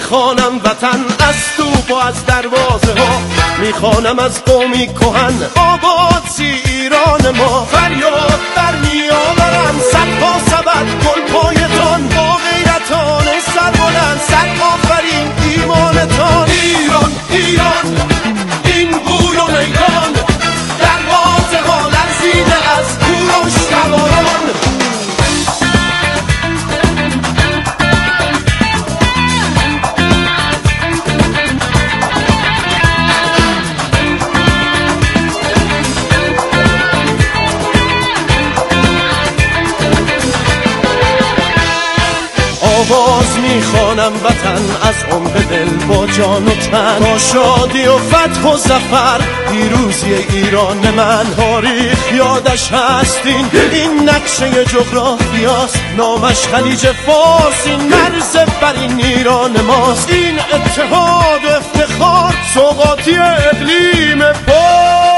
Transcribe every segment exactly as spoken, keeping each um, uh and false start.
میخوانم وطن از تو و از دروازه ها، میخوانم از قومی کهن آباد سی ایران ما. فریاد در میآورم صدها سبد گل پایتان، با غیرتان سر بلند صد آفرین ایمانتان. ایران ایران این گوی و میدان، دروازه ها لرزیده از کوروش سواران. آواز میخوانم وطن از عمق دل با جان و تن، با شادی و فتح و ظفر پیروزی ایران من. تاریخ یادش هستین این نقشه جغرافیاست، نامش خلیج فارس این مرز بر این ایران ماست. این اتحاد و افتخار سوغاتی اقلیم پاس.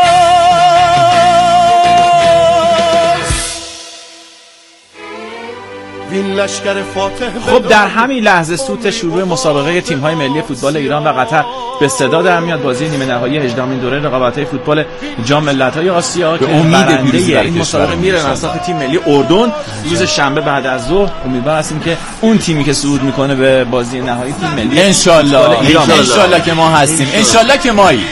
خب در همین لحظه سوت شروع مسابقه تیم‌های ملی فوتبال ایران و قطر به صدا در میاد. بازی نیمه نهایی هجدهمین دوره رقابت‌های فوتبال جام ملت‌های آسیا که برنده این مسابقه میره مساف تیم ملی اردن روز شنبه بعد از ظهر. امیدوار هستیم که اون تیمی که صعود میکنه به بازی نهایی تیم ملی ان شاء الله ان شاء الله که ما هستیم، ان شاء الله که مایی.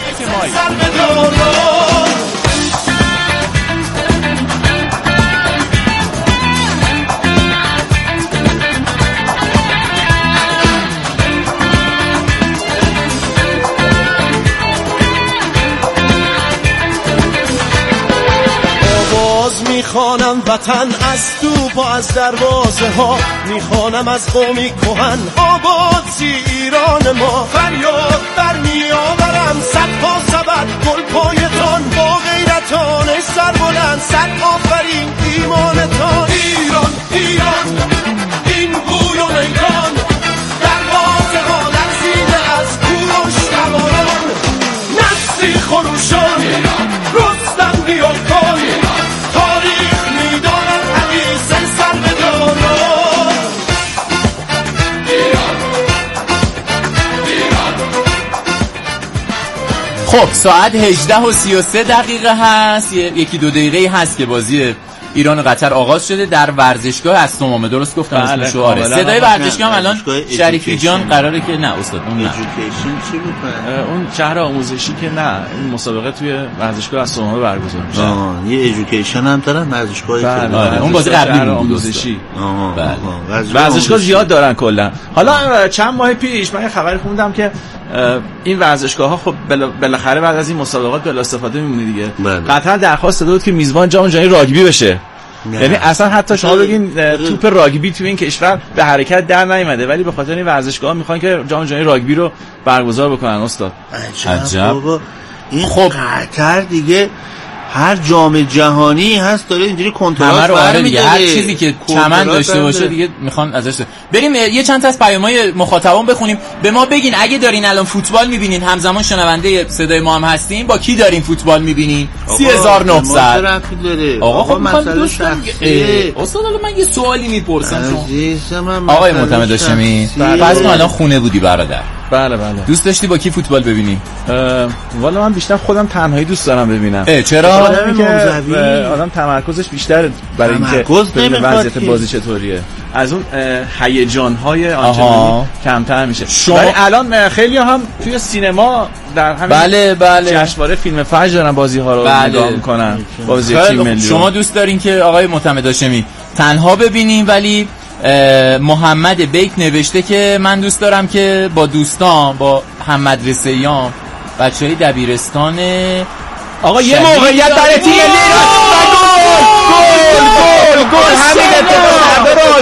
میخوانم وطن از تو و از دروازه ها، میخوانم از قومی کهن آباد سی ایران ما. فریاد در میآورم صدها سبد گل پایتان، با غیرتان سر بلند صد آفرین ایمانتان. ایران ایران این گوی و میدان، دروازه ها لرزیده از کوروش سواران. نسلی خروشان رستم نیاکان، خب ساعت هجده و سی و سه دقیقه هست، یکی دو دقیقه هست که بازی ایران و قطر آغاز شده در ورزشگاه استومامه. درست گفتم اسمشو؟ آره. صدای ورزشگاه هم الان شریفی جان قراره که نه استاد اون نه چی میکنه؟ اون شهر آموزشی که نه این مسابقه توی ورزشگاه استومامه برگزار میشه. آه یه ایژوکیشن هم دارن ورزشگاهی. بله آره. اون بازی قبلی آموزشی. بله ورزشگاه زیاد دارن کلا. حالا چند ماه پیش من یه خبری خوندم که این ورزشگاه ها خب بالاخره بعد از این مسابقات بلا استفاده میمونه دیگه. قطر درخواست داده بود که میزبان جام جهانی راگبی بشه. یعنی اصلا حتی شما بگین توپ راگبی تو این کشور به حرکت در نیامده، ولی به خاطر این ورزشگاه میخوان که جام جهانی راگبی رو برگزار بکنن. استاد عجب. این خب قطر دیگه هر جام جهانی هست داره اینجوری کنترل برمی‌داره دیگه. هر چیزی که چمن داشته باشه دیگه میخوان ازش. بریم یه چند تا از پیام‌های مخاطبان بخونیم. به ما بگین اگه دارین الان فوتبال می‌بینین همزمان شنونده صدای ما هم هستین، با کی دارین فوتبال می‌بینین؟ سه هزار و نهصد. آقا خب مسئله شخصیه. استاد الان من یه سوالی میپرسم شما. آقای معتمد هاشمی فرض کن الان خونه بودی برادر. بله بله. دوست داشتی با کی فوتبال ببینی؟ والا من بیشتر خودم تنهایی دوست دارم ببینم. چرا؟ آدم تمرکزش بیشتر برای اینکه ببینه وضعیت بازی چطوریه، از اون هیجان‌های آنچنانی کمتر میشه. شما... ولی الان خیلی هم توی سینما در همین بله بله جشنواره فیلم فجر دارن بازی‌ها رو بله. نگاه می‌کنن. بازی تیم ملی. شما دوست دارین که آقای معتمد هاشمی تنها ببینین، ولی محمد بیک نوشته که من دوست دارم که با دوستان با هم مدرسه‌یام بچه‌های دبیرستان آقا یه موقعیت برای تیم ملی ایران. گل گل گل همین اتفاق داره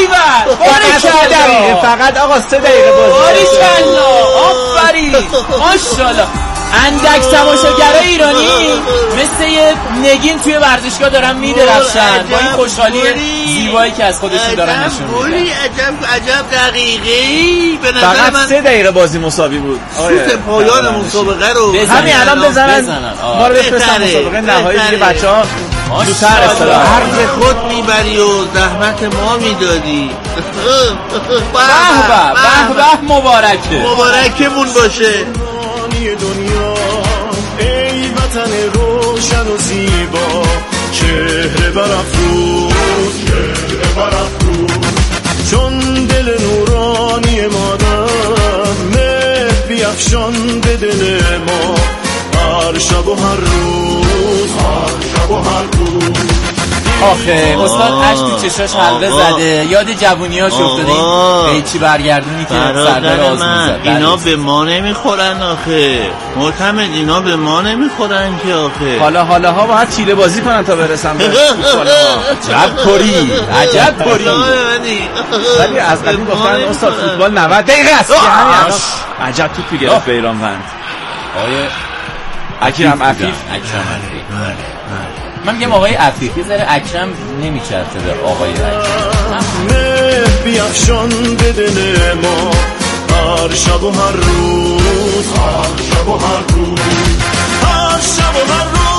آزمون. فقط آقا سه دقیقه بازی. ماشاءالله آفرین ماشاءالله. اندک تماشاگرای ایرانی مثل یه نگین توی ورزشگاه دارن میدرخشن با این خوشحالی زیبایی که از خودشون دارن نشون میدن. عجب عجب دقیقه‌ای به نظر فقط من سه دقیقه بازی مساوی بود. سوت پایان مسابقه رو همین الان بزنن ما رو بفرستن مسابقه نهایی دیگه. بچه‌ها زودتر استراحت. عرض خود میبری و زحمت ما میدادی. به به به به مبارکه مبارکمون باشه. دنیا ای وطن روشن و زیبا، چهره برافروز چهره برافروز، چون دل نورانی مادر مهر بیفشان به دل ما، هر شب و هر روز هر شب و هر روز. آخه استاد اشک تو چشاش حلقه زده، یاد جوونیاش افتاده. این چی برگردونی که سردار آزمون زد. اینا به ما نمیخورن آخه معتمد، اینا به ما نمیخورن که آخه. حالا حالا ها باید چیله بازی کنن تا برسن به فوتبال ها. عجب پری عجب پری. ولی از قدیم گفتن استاد فوتبال نود دقیقه است. یعنی عجب توپی گرفت به ایران وند. آیه اکرم عفیف. اکرم عفیف. من میگم آقای عفیف یه ذره اکرم نمیچرته به آقای اکرم. بیفشان به دل ما، هر شب و هر روز هر شب و هر روز هر شب و هر روز.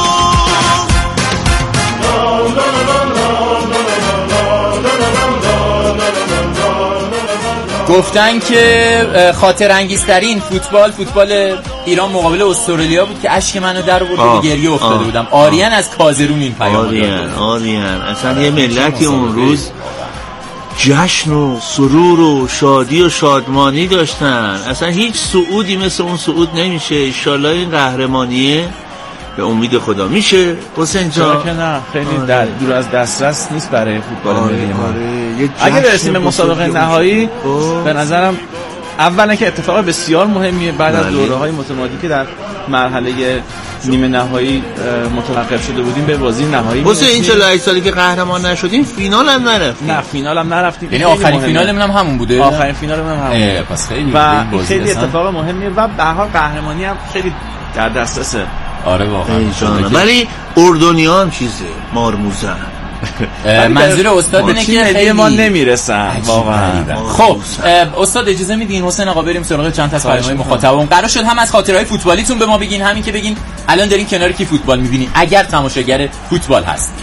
گفتن که خاطر انگیزترین فوتبال فوتبال ایران مقابل استرالیا بود که اشک منو در آورد و گریه افتاده بودم. آریان از کازرون این پیام داد. آریان آریان اصلا یه ملتی اون روز جشن و سرور و شادی و شادمانی داشتن. اصلا هیچ صعودی مثل اون صعود نمیشه. انشالله این قهرمانیه به امید خدا میشه. حسین جان که نه خیلی در دور از دسترس نیست برای فوتبال ملی ما. اگه برسیم به مسابقه نهایی به نظرم اولا که اتفاق بسیار مهمیه بعد از دوره‌های متمادی که در مرحله نیمه نهایی متوقف شده بودیم به بازی نهایی. واسه این چهل و هشت سالی که قهرمان نشدیم فینال هم نرفتیم. نه فینال هم نرفتیم. یعنی آخرین فینالمون هم همون بوده. آخرین فینالمون هم همون بوده. پس خیلی و خیلی اتفاق مهمیه و به هر حال قهرمانی هم خیلی در دسترسه. آره واقعا. ولی اردنیان چیزه مارموزن. منظور استاد اینه که خیلی ما نمیرسن واقعا. خب استاد اجازه میدین حسین آقا بریم سراغ چند تا از پیام‌های مخاطبمون. قرار شد هم از خاطرهای فوتبالیتون به ما بگین، همین که بگین الان دارین کنار کی فوتبال میبینین اگر تماشاگر فوتبال هستید.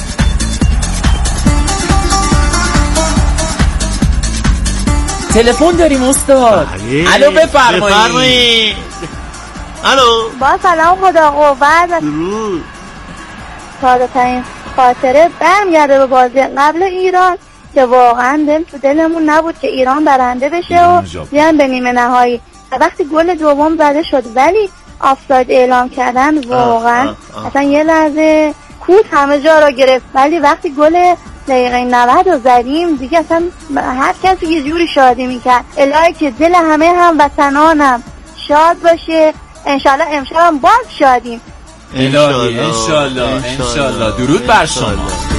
تلفن داریم استاد. الو بفرمایید. الو با سلام خدا قوت. درود. تازه ترین خاطره برمیگرده به بازی قبل ایران که واقعا دل تو دلمون نبود که ایران برنده بشه و بیان به نیمه نهایی. وقتی گل دوم زده شد ولی آفساید اعلام کردن واقعا اصلا یه لحظه کوت همه جا را گرفت. ولی وقتی گل دقیقه نود رو زدیم دیگه اصلا هر کسی یه جوری شادی میکرد. الهی که دل همه هم وطنانم شاد باشه. انشالله امشب هم باز شادیم. الهی انشالله انشالله. درود بر شما.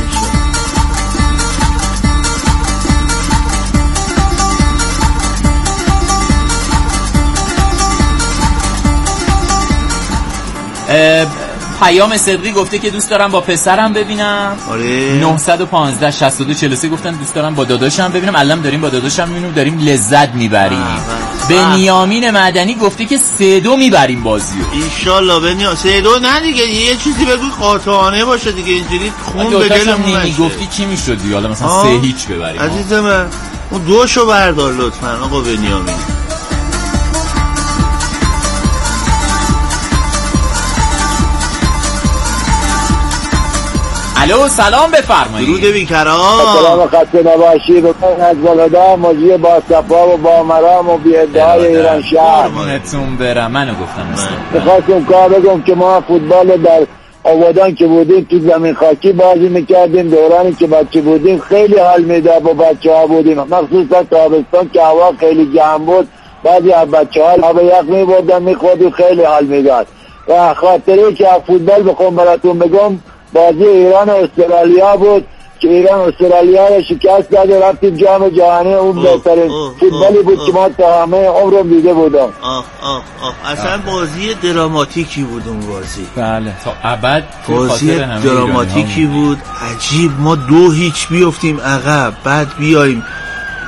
پیام صدقی گفته که دوست دارم با پسرم ببینم. آره. نه یک پنج شصت و دو چهل و سه گفتن دوست دارم با داداشم ببینم. الان داریم با داداشم میبینیم داریم لذت میبریم. بنیامین مدنی گفته که سه دو میبریم بازیو. ان شاء الله. بنیامین سه دو نه دیگه یه چیزی بگو قاطعانه باشه دیگه. اینجوری خون به دلمون نشه. گفتی چی میشد دیگه؟ حالا مثلا سه هیچ ببریم. عزیز من اون دوشو بردار لطفا آقا بنیامین. الو سلام بفرمایید. درود بیکرام. سلام خسته نباشید. من از ولدا مجری با صفا و با مرام و بی ادعای ایران شهر. قربونتون برم. منو گفتم مثلا می‌خواستم کار بگم که ما فوتبال در آبادان که بودیم تو زمین خاکی بازی میکردیم. دورانی که بچه بودیم خیلی حال میداد با بچه ها بودیم، مخصوصا تابستان که هوا خیلی گرم بود. بعضی از بچه ها آب یخ میبردن میخوردیم خیلی حال میداد. و خاطره که فوتبال بخوام براتون بگم بازی ایران و استرالیا بود که ایران استرالیا رو شکست داد و رفتیم جام جهانی. اون بهترین فوتبالی بود که ما تا همه عمرم دیده بودم. آه آه آه اصلا بازی دراماتیکی بود اون بازی. بله تا ابد بازی دراماتیکی بود. عجیب ما دو هیچ بیفتیم عقب بعد بیایم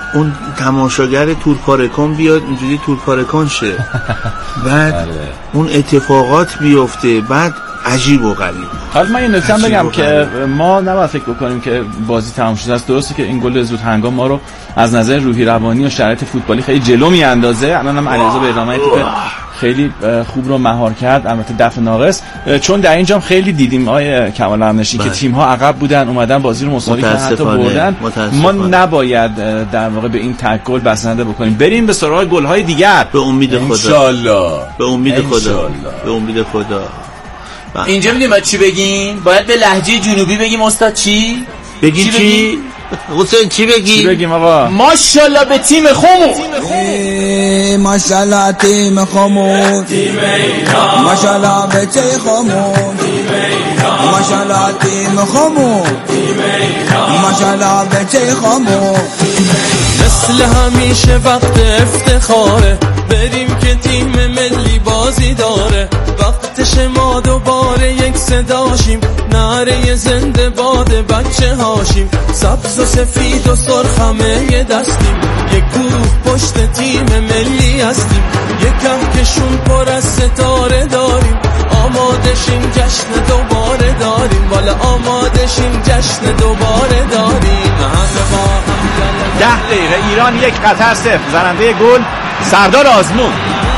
اون تماشاگر تورپارکان بیاد اینجوری تورپارکان شه بعد اون اتفاقات بیفته بعد عجیب و غریب. حالا من این نکته بگم که ما نباید فکر بکنیم که بازی تمام شده است. درسته که این گل زود هنگام ما رو از نظر روحی روانی و شرایط فوتبالی خیلی جلو میاندازه. الانم علیرضا بهرامه توپ خیلی خوب رو مهار کرد، البته دفع ناقص، چون در اینجا خیلی دیدیم آیه کمال همنشی که تیم ها عقب بودن اومدن بازی رو مساوی کردن حتی بردن. ما نباید در واقع به این تک گل بسنده بکنیم. بریم به سراغ گل های دیگر به امید خدا. ان شاء الله. به امید خدا. به امید خدا. اینجا میدونیم باید چی بگیم؟ باید به لهجه جنوبی بگیم استاد چی؟ بگیم چی؟ حسین چی بگیم؟ چی بگیم آقا؟ ماشاءالله به تیم خمو. ماشاءالله تیم خمو. تیم ایران. ماشاءالله به تیم خمو. تیم ایران. ماشاءالله تیم خمو. تیم ایران. ماشاءالله به تیم خمو. مثل همیشه وقت افتخاره بریم که تیم ملی بازی داره. وقتش ما دوباره یک صداشیم نعره زنده باد بچه هاشیم. سبز و سفید و سرخ همه یه دستیم یک گروه پشت تیم ملی هستیم. یک کهکشون پر از ستاره داریم آمادشیم جشن دوباره داریم. والا آمادشیم جشن دوباره داریم. همه با هم ده دقیقه ایران یک قطر صفر. زننده گل سردار آزمون.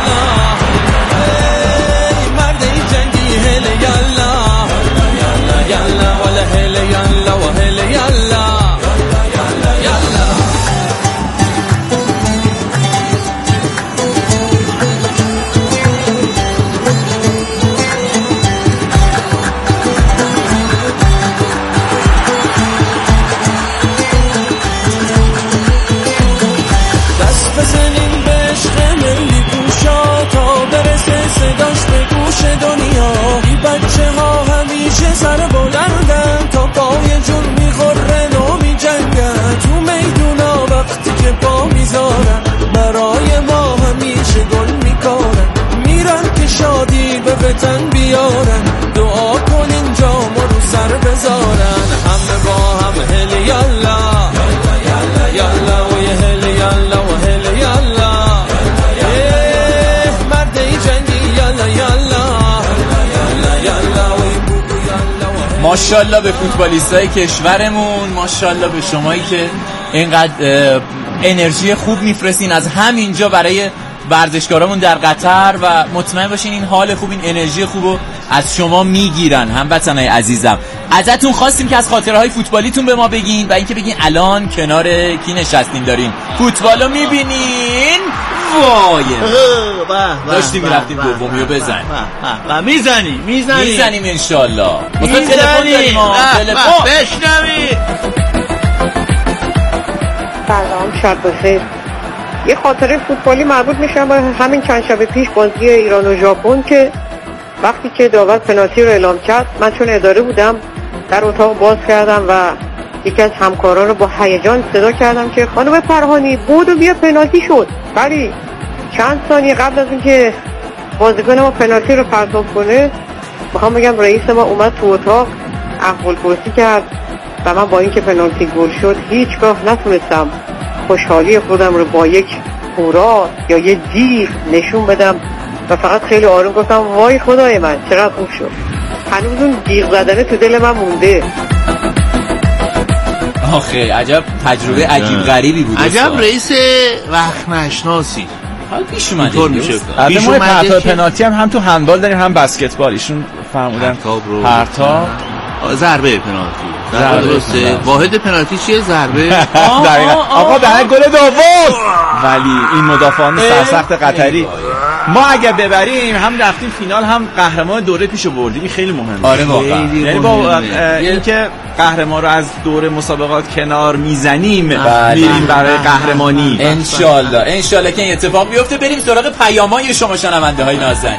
برای ما همیشه گل میکنن میرن که شادی به وطن بیارن. دعا کن اینجا ما رو سر بذارن. همه با هم هلی یالا یالا یالا و یه هلی یالا و هلی یالا مردی جنگی یالا یالا یالا یالا و این بوگو یالا. ماشاءالله به فوتبالیستای کشورمون، ماشاءالله به شمایی که اینقدر انرژی خوب میفرستین از همینجا برای ورزشکارامون در قطر و مطمئن باشین این حال خوب این انرژی خوبو از شما میگیرن. هموطنای عزیزم ازتون خواستیم که از خاطرهای فوتبالیتون به ما بگین و اینکه بگین الان کنار کی نشستین دارین فوتبالو میبینین. وای داشتیم میرفتیم دومیو بزنیم و میزنیم میزنیم میزنیم انشالله. میزنیم بشنوید. سلام شب بخیر. یه خاطره فوتبالی مربوط میشه به همین چند شب پیش بازی ایران و ژاپن که وقتی که داور پنالتی رو اعلام کرد من چون اداره بودم در اتاق باز کردم و یکی از همکاران رو با هیجان صدا کردم که خانم فرهانی بودو بیا پنالتی شد. ولی چند ثانیه قبل از اینکه بازیکن ما پنالتی رو پرتاب کنه میخوام بگم رئیس ما اومد تو اتاق احوالپرسی کرد و من با اینکه پنالتی گل شد هیچگاه نتونستم خوشحالی خودم رو با یک هورا یا یه جیغ نشون بدم و فقط خیلی آروم گفتم وای خدای من چقدر خوب شد. هنوز اون جیغ زدنه تو دل من مونده. آخه عجب تجربه عجیب غریبی بود. عجب رئیس وقت نشناسی. حال پیش اومده میشه. پیش اومده پرتاب پنالتی هم هم تو هندبال داریم هم بسکتبال. ایشون فرمودن پرتاب ضربه پنالتی. ضربه درسته. واحد پنالتی چیه؟ ضربه. آقا در گل دوم ولی این مدافعان سرسخت قطری ما اگر ببریم هم رفتیم فینال هم قهرمان دوره پیشو بردیم. این خیلی مهمه. آره واقعا. یعنی با اینکه قهرمان رو از دوره مسابقات کنار میزنیم میریم برای قهرمانی ان شاء الله. ان شاء الله که این اتفاق بیفته. بریم سراغ پیامای شما شنونده های نازنین.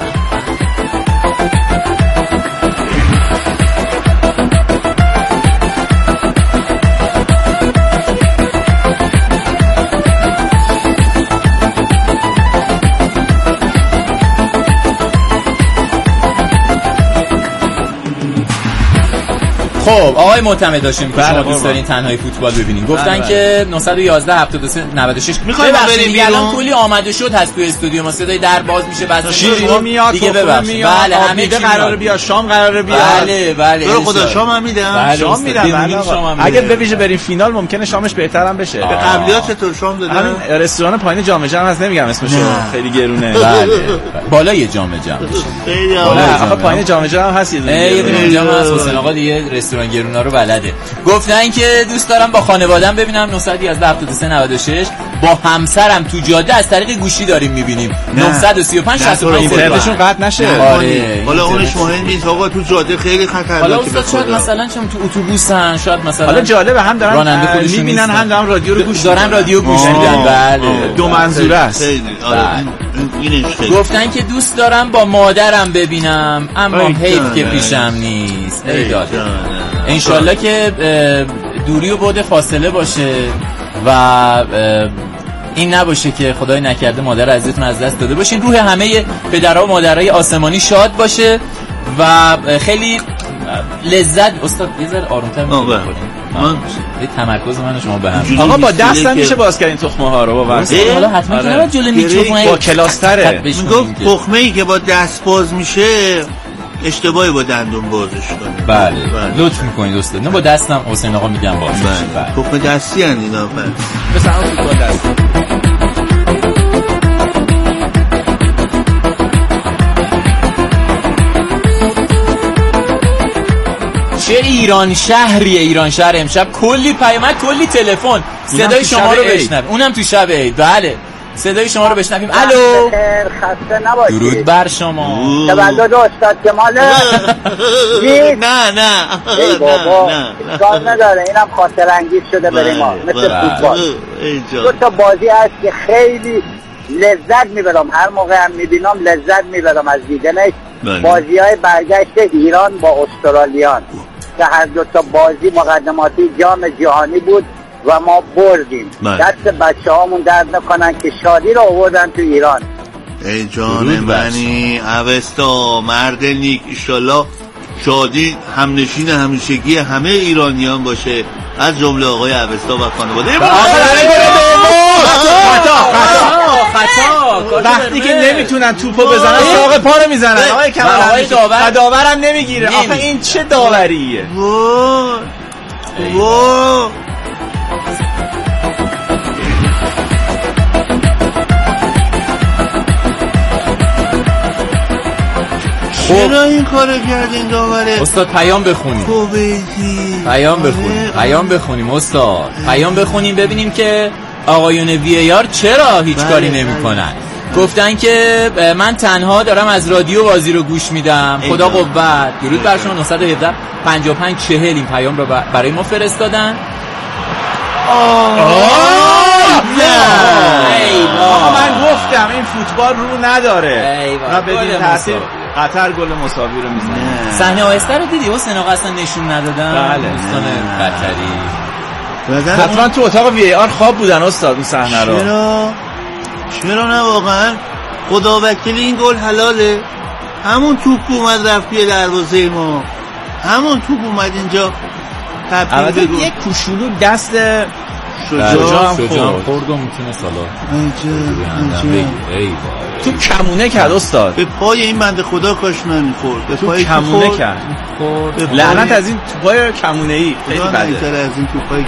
خب آقای معتمد هاشمی که شما دوست دارین تنهایی فوتبال ببینین، گفتن بله که نه یک یک هفتاد و سه نود و شش میخوایم بریم. الان کلی آمده شد هست توی استودیو ما، صدای در باز میشه، بس شیرینی میاد دیگه، ببخشید بله همه چی قراره بیاد، شام قراره بیاد، بله بله برو خدا شام هم میدم، شام میدم اگه ببیشه بریم فینال ممکنه شامش بهترم بشه. به قبلیات چطور شام دادن؟ همین رستوران پایین جام جم هست، نمیگم اسمش، خیلی گرونه. بله بالای جام جم خیلی آقا پایین جام جم هست، یه دونه اونجا هست. حسین آقا دیگه رستوران گرونا رو بلده. گفتن که دوست دارم با خانواده‌ام ببینم نه یک یک هفتاد و سه نود و شش، با همسرم تو جاده از طریق گوشی داریم میبینیم. نه سه پنج شصت و پنج اینترنتشون قطع نشه. آره حالا اونش مهم نیست آقا، تو جاده خیلی خطرناکه. حالا استاد شاید مثلا چون تو اتوبوسن، شاید مثلا حالا جالبه هم دارن راننده خودشون میبینن هم دارن رادیو رو گوش دارن رادیو گوش میدن. بله دو منظوره است. گفتن که دوست دارم با مادرم ببینم اما حیف که پیشم نیست. ای داد انشالله که دوری و بعد فاصله باشه و این نباشه که خدای نکرده مادر عزیزتون از دست داده باشین. روح همه پدرها و مادرای آسمانی شاد باشه و خیلی لذت. استاد یه ذره آروم‌تر میگید من تمرکز من و شما به هم. آقا با دستم میشه باز کردین تخمه ها رو با واسه حالا حتما که نباید جلوی میکروفون با کلاستره میگفت تخمه‌ای که با دست باز میشه اشتباهی با دندون بازش کنه. بله لطف میکنید استاد. نه با دستم حسین آقا میگم باز. بله تخمه دستی ان اینا. بله مثلا فوتبال دستی. چه ایران شهریه ایران شهر. امشب کلی پیامک کلی تلفن صدای شما رو بشنویم، اونم تو شب عید. بله صدای شما رو بشنویم. الو خسته نباشید. درود بر شما. تولد استاد کمال. نه نه ای بابا اشکال نداره، اینم خاطر انگیز شده برای ما مثل فوتبال. دو تا بازی هست که خیلی لذت میبرم، هر موقع هم میبینم لذت میبرم از دیدنش. بازی های برگشت ایران با استرالیان که هر دو تا بازی مقدماتی جام جهانی بود و ما بردیم. دست بچه هامون درد نکنن که شادی رو آوردن تو ایران. ای جان منی اوستا مرد نیک، ایشالله شادی همنشین همیشگی همه ایرانیان باشه، از جمله آقای اوستا و خانواده. وقتی که نمیتونن توپو بزنن ساق پا رو میزنن. آقای کمال آقای داور داورم نمیگیره. آخه این چه داوریه؟ وای وای چرا این کارو کردین داوره؟ استاد پیام بخونیم. پیام بخونیم. پیام بخونیم استاد. پیام بخونیم ببینیم که آقایون وی ای آر چرا هیچ کاری نمی‌کنن. گفتن که من تنها دارم از رادیو بازی رو گوش میدم. خدا قوت. درود بر شما. نه یک هفت پنج پنج چهل این پیام رو برای ما فرستادن. آقا من گفتم این فوتبال رو نداره و بدین تاثیر قطر گل مساوی رو میزنه. صحنه آهسته رو دیدی حسین آقا اصلا نشون ندادن. بله دوستان قطری حتما تو اتاق وی ای آر خواب بودن استاد اون صحنه رو. چرا چرا نه واقعا خدا وکیل این گل حلاله. همون توپ اومد رفت توی دروازه ما، همون توپ اومد اینجا تبدیل به یک کوچولو دست شجاع هم خورد و میتونه سالا تو کمونه کرد استاد. به پای این بنده خدا کاش نمیخورد. به پای کمونه کرد. لعنت از این توپای کمونه ای. خیلی بده از این توپای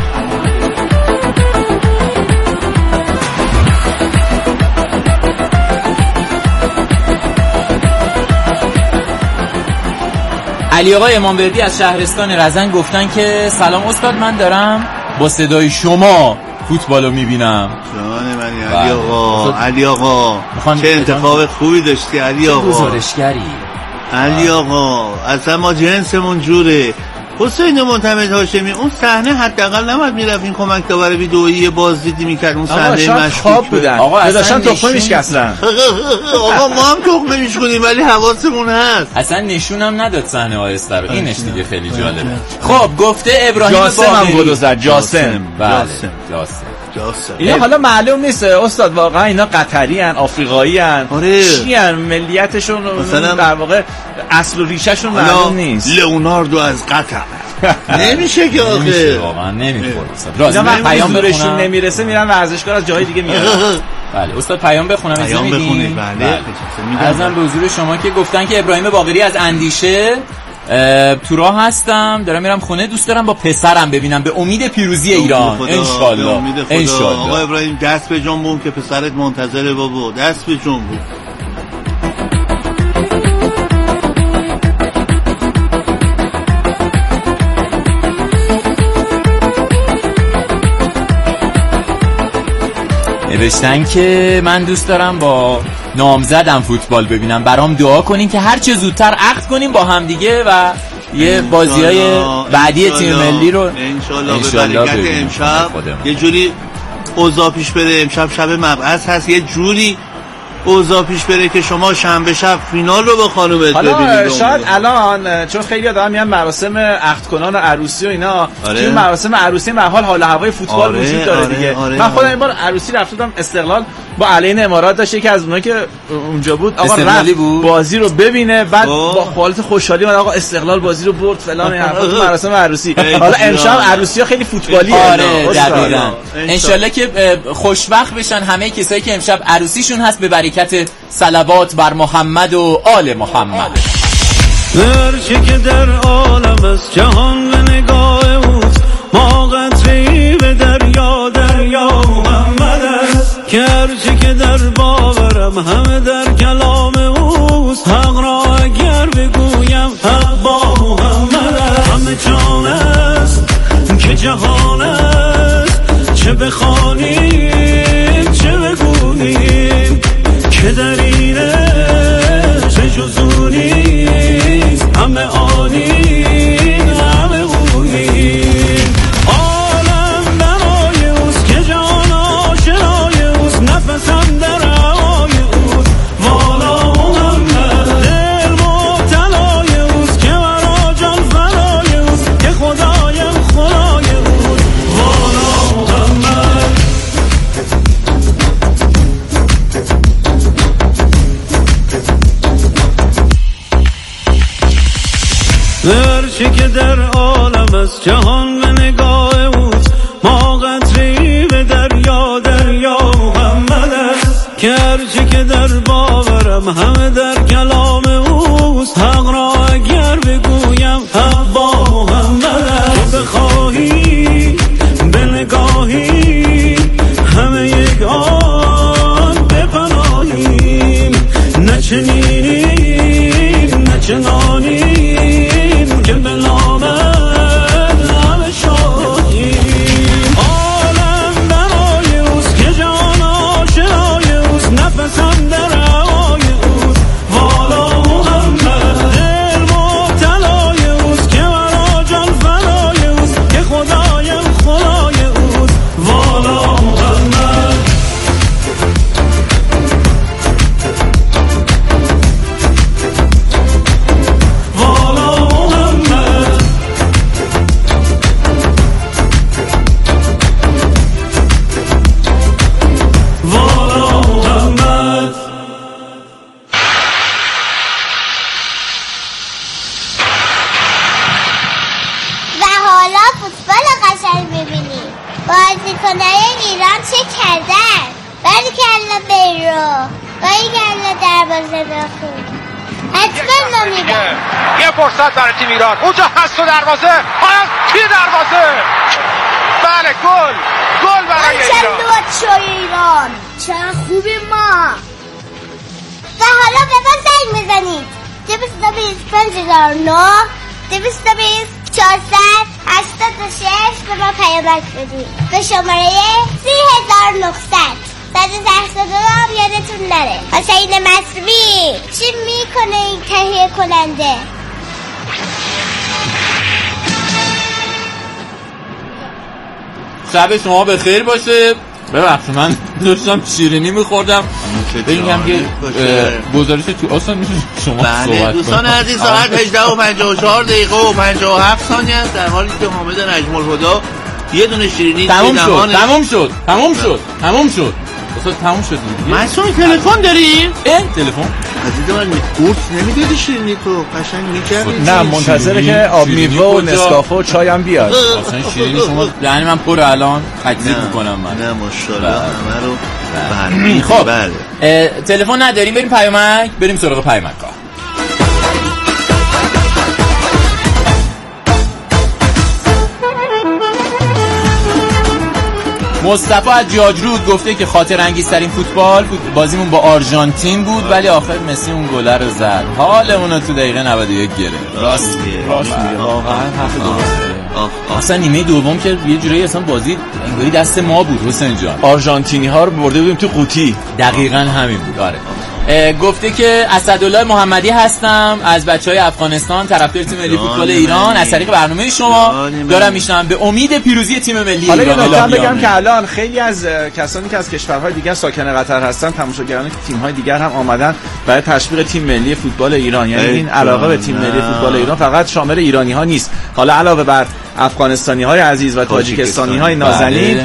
علی آقای امامبردی از شهرستان رزن گفتن که سلام استاد، من دارم با صدای شما فوتبالو میبینم. جان من علی آقا. علی آقا چه انتخاب خوبی داشتی علی آقا. گزارشگری علی آقا اصلا ما جنسمون جوره. حسین معتمد هاشمی اون صحنه حداقل نباید میرفت این کمک داور ویدئویی بازدیدی میکرد. اون صحنه مشکوک بودن. آقا داشتن تخمه میشکستن. آقا ما هم تخمه میشکنیم ولی حواسمون هست. اصلا نشونم نداد صحنه آهسته رو. اینش دیگه خیلی جالبه. خب گفته ابراهیم جاسم هم گل زد. جاسم بله جاسم جاسم اینا حالا معلوم نیست استاد واقعا اینا قطری ان آفریقایی ان چی ان ملیتشون مثلا در واقع اصل و ریشهشون معلوم نیست. لئوناردو از قطر نمیشه که آخه نمیشه واقعا نمیخوره راست من پیام بهشون نمیرسه میرن ورزشگاه از جای دیگه میارن. بله استاد پیام بخونم اجازه میدین؟ بله ازم به حضور شما که گفتن که ابراهیم باقری از اندیشه تو راه هستم دارم میرم خونه دوست دارم با پسرم ببینم به امید پیروزی ایران ان شاء الله ان شاء الله. آقا ابراهیم دست به جنبون که پسرت منتظره بابا دست به جنبون. نوشتن که من دوست دارم با نامزدم فوتبال ببینم برام دعا کنین که هر چه زودتر عقد کنیم با هم دیگه و یه بازیای بعدی تیم ملی رو انشالله به برکت امشب یه جوری اوضاع پیش بره. امشب شب مبعث هست یه جوری اوضاع پیش بره که شما شنبه شب فینال رو با خانومت ببینید. حالا شاید الان چون خیلی آدم میان مراسم عقد کنان و عروسی و اینا آره. که مراسم عروسی به حال حال هوای فوتبال آره. وجود داره آره. دیگه. آره. من خودم این بار عروسی رفتم استقلال با علین امارات داشت یکی از اونایی که اونجا بود آقا رفت بازی رو ببینه بعد با حالت خوشحالی من آقا استقلال بازی رو برد فلان این حرفا تو مراسم عروسی. حالا امشب عروسی‌ها خیلی فوتبالیه. آره دقیقاً ان شاءالله که خوشبخت بشن همه کسایی که امشب عروسیشون هست به برکت صلوات بر محمد و آل محمد. هرچی که در عالم است جهان به نگاه اوست ما قطره‌ای به دریا دریا محمد است که هرچی که در باورم همه در کلام اوست حق را اگر بگویم حق با محمد است همه جان است که جهان است چه بخوانیم چه بگوییم که در اینه چه جزونی همه آنیم همه اونیم عالم برای اوست که جان آشنای اوست نفسم در هوای اوست والا محمد دل مبتلای اوست که ورا جان فنای اوست که خدایم خدای اوست والا محمد. هرچی که در عالم است جهان به نگاه اوست ما قطره‌ای به دریا دریا محمد است که هرچی که در باورم همه در کلام اوست حق را اگر بگویم حق با محمد است بخواهی به نگاهی همه یک آن بپناهیم نه چنینیم نه چنانیم که به نامد همه شاهیم عالم برای اوست که جان آشنای اوست نفسم در هوای اوست والا محمد دل مبتلای اوست که ورا جان فنای اوست که خدایم خدای اوست والا محمد. بازیکنای ایران چه کردن؟ باریکلا بیرو باریکلا دروازه بخون حتما ما میرم. یه فرصت برای تیم ایران اونجا هست و دروازه حالا کی دروازه بله گل گل برای ایران. چند بچه‌های ایران چند خوبی ما و حالا به ما زنگ میزنید دویست و بیست پنج هزار و نه دویست و بیست چهارصد هشتاد و شش به ما پیامک بدید به شماره سی هزار و نهصد صد و هشتاد و دو هم یادتون نره. حسین مصری چی میکنه این تهیه کننده؟ شب شما بخیر باشه. ببخشید من داشتم شیرینی میخوردم بگم که گزارش تو آسان میشه شما بله صحبت دوستان عزیز ساعت هجده و پنجاه و چهار دقیقه و پنجاه و هفت ثانیه است در حالی که حامد نجم الهدی یه دونه شیرینی تموم شد تموم شد تموم شد تموم شد اصلا تموم شد. مسئول تلفن داری؟ اه تلفن عزیز من قورت نمیدادی شیرینی تو قشنگ میکردی؟ نه منتظره که آب میوه و نسکافه و چای هم بیاد. اصلا شیرینی شما یعنی من پر الان تکذیب میکنم من. نه ماشاءالله همه رو بله. خب بله. تلفن نداریم، بریم پیامک، بریم سراغ پیامک ها. مصطفی از جاجرود گفته که خاطر انگیزترین فوتبال بازیمون با آرژانتین بود ولی آخر مسی اون گله رو زد، حالمون رو تو دقیقه نود و یک گرفت. راست راست واقعا حرف درسته. اصلا نیمه دوم که یه جوری اصلا بازی انگاری دست ما بود حسین جان. آرژانتینی ها رو برده بودیم تو قوطی. دقیقاً همین بود. آره. گفته که اسدالله محمدی هستم از بچهای افغانستان، طرفدار تیم ملی فوتبال ایران. از طریق برنامه شما دارم میشنم به امید پیروزی تیم ملی حالا ایران. حالا بگم که الان خیلی از کسانی که از کشورهای دیگر ساکن قطر هستن، تماشاگران تیم‌های دیگر هم آمدن برای تشویق تیم ملی فوتبال ایران. یعنی این علاقه به تیم ملی فوتبال ایران فقط شامل ایرانی‌ها نیست، حالا علاوه بر افغانستانی‌های عزیز و تاجیکستانی‌های نازنین،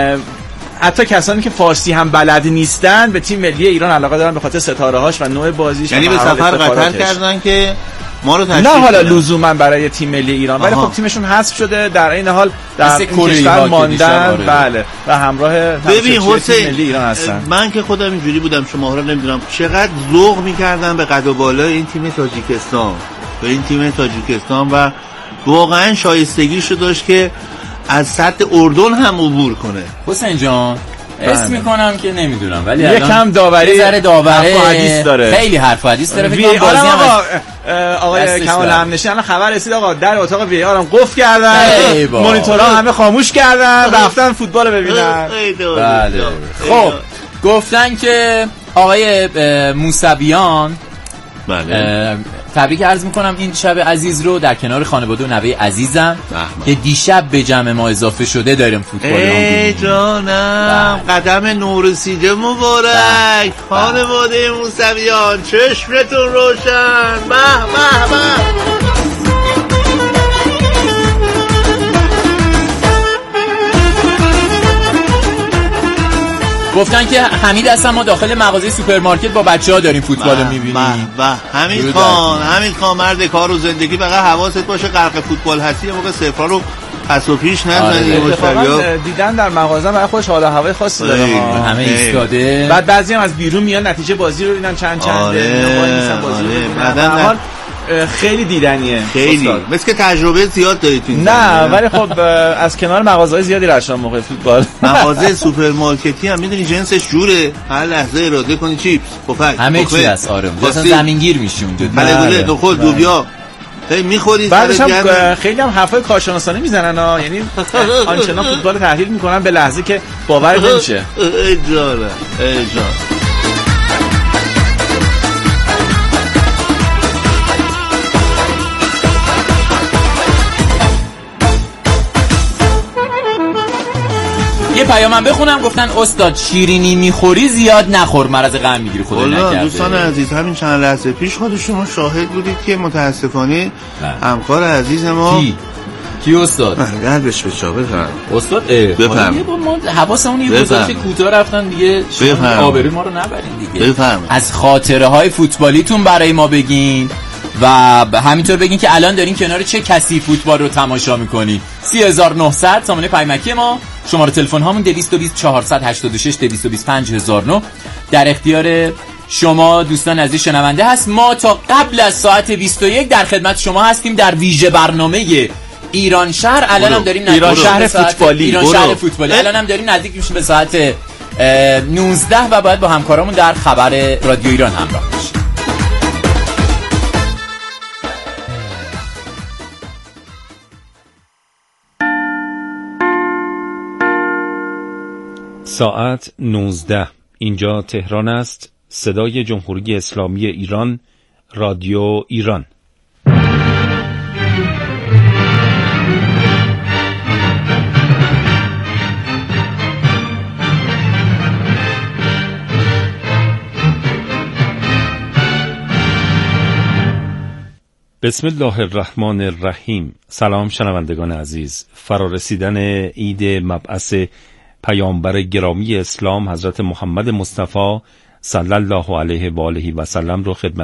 حتی کسانی که فارسی هم بلد نیستن به تیم ملی ایران علاقه دارن به خاطر ستاره‌هاش و نوع بازیش. یعنی به سفر قطر کردن که ما رو تشویق نه حالا لزوما برای تیم ملی ایران، ولی خب تیمشون حذف شده، در این حال در کشور ماندن بله و همراه ببین حسین ملی ایران هستن. من که خودم اینجوری بودم، شما رو نمیدونم چقدر ذوق می‌کردم به قد و بالای این تیم تاجیکستان، به این تیم تاجیکستان و واقعا شایستگیشو داشت که از سطح اردن هم عبور کنه. حسین جان اسم میکنم که نمیدونم ولی یکم داوری یه ذره داوری حرف و حدیث داره، خیلی حرف و حدیث داره. فکر کنم بازی هم آقا آقای کمال همنشی الان خبر رسید آقا در اتاق وی آر هم قفل کردن، مانیتورها همه خاموش کردن، رفتن فوتبال ببینن. بله خب گفتن که آقای موسویان بله تبریک عرض میکنم این شب عزیز رو در کنار خانواده و نوه عزیزم که دیشب به جمع ما اضافه شده داریم فوتبال رو می‌بینیم. ای جانم قدم نورسیده مبارک خانواده موسویان، چشمتون روشن. به به به. گفتن که حمید هستن ما داخل مغازه سوپرمارکت با بچه‌ها داریم فوتبال رو می‌بینیم. و حمید خان حمید خان مرد کار و زندگی، فقط حواست باشه غرق فوتبال هستی موقع صفرا رو پس و پیش نزنید. مشتری‌ها دیدن در مغازه برای خودش حال و هوای خاصی داره، همه ایستاده، بعد بعضی هم از بیرون میان نتیجه بازی رو ببینن چند چند آره بازی رو خیلی دیدنیه، خیلی مثل که تجربه زیاد دارید تو این نه ولی خب از کنار مغازه‌های زیادی رفتم موقع فوتبال. مغازه سوپرمارکتی هم میدونی جنسش جوره، هر لحظه اراده کنی چیپس پفک همه چی هست. آره مثلا زمینگیر میشی اونجا، بله نخود لوبیا خیلی میخوری. بعدش هم خیلی هم حرفای کارشناسانه میزنن ها، یعنی آنچنان فوتبال تحلیل میکنن به لحظه که باور نمیشه. ای جان ای جان. یه پیامم بخونم، گفتن استاد شیرینی میخوری زیاد نخور مرض غم میگیری خدا نکرده. دوستان عزیز همین چند لحظه پیش خود شما شاهد بودید که متاسفانه همکار عزیز ما کی کی استاد قلبش به چا بفرم استاد بفرم ما حواسمون یه گذاشته کوتاه رفتن دیگه، آبروی ما رو نبرین دیگه. بفرم. از خاطره های فوتبالیتون برای ما بگین و همینطور بگین که الان دارین کنار چه کسی فوتبال رو تماشا میکنین. سه هزار و نهصد سامانه پیمکی ما، شماره تلفن هامون دویست و بیست چهارصد و هشتاد و شش دویست و بیست پنج هزار و نه در اختیار شما دوستان عزیز شنونده هست. ما تا قبل از ساعت بیست و یک در خدمت شما هستیم در ویژه برنامه ایران شهر. الان هم داریم ایران شهر فوتبالی ایران شهر فوتبالی الان هم داریم نزدیک میشیم به ساعت نوزده و باید با همکارامون در خبر رادیو ایران همراه باشیم. ساعت نوزده، اینجا تهران است. صدای جمهوری اسلامی ایران، رادیو ایران. بسم الله الرحمن الرحیم. سلام شنوندگان عزیز. فرارسیدن عید مبعث پیامبر گرامی اسلام حضرت محمد مصطفی صلی الله علیه و آله و سلم رو خدمت